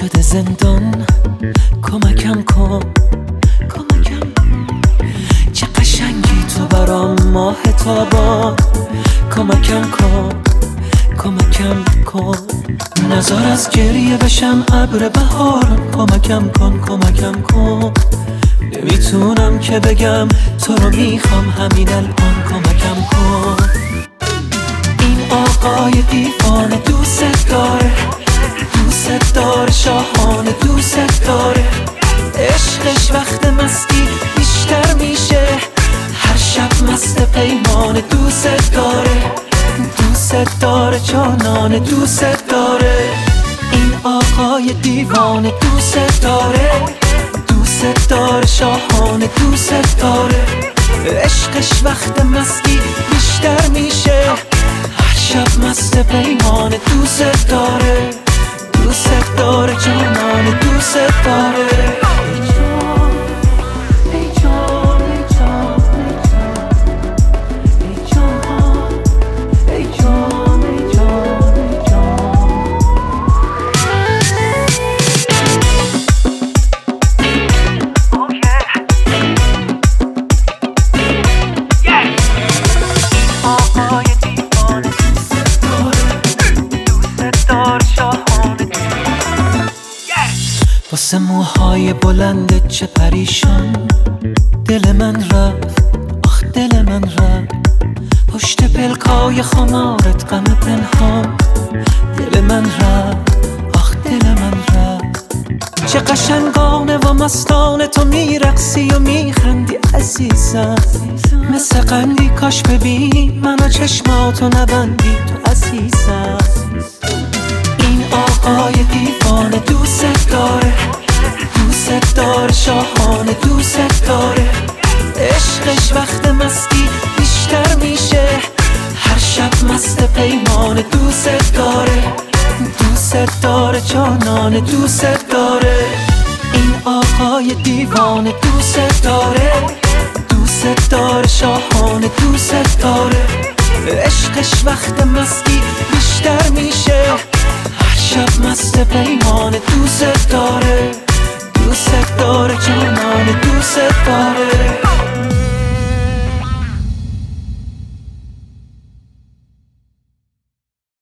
شده زندان، کمکم کن، کمکم کن. چه قشنگی تو برام ماه تابان، کمکم کن، کمکم کن. نزار از گریه بشم ابر بهاران، کمکم کن، کمکم کن. نمیتونم که بگم تو رو میخوام همین الان، کمکم کن. این آقای دیوانه دوست داره، دوست داره، شاهانه دوست داره. عشقش وقت مستی بیشتر میشه، هر شب مست پیمانه دوست داره، دوست داره، جانانه دوست داره. این آقای دیوانه دوست داره، دوست داره، شاهانه دوست داره. عشقش وقت مستی بیشتر میشه، هر شب مست پیمانه دوست داره، دوست داره، جانانه دوست داره. واسه موهای بلندت چه پریشان، دل من رفت، آخ دل من رفت. پشت پلکای خمارت غم پنهان، دل من رفت، آخ دل من رفت. چه قشنگانه و مستانه تو میرقصی و میخندی عزیزم، مثل قندی کاش ببینی منو چشماتو نبندی تو عزیزم. این آقای دیوانه دوست داره، دوست داره، شاهانه دوست داره. عشقش وقت مستی بیشتر میشه، هر شب مست پیمانه دوست داره، دوست داره، جانانه دوست داره. این آقای دیوانه دوست داره، دوست داره، شاهانه دوست داره. عشقش وقت مستی بیشتر میشه،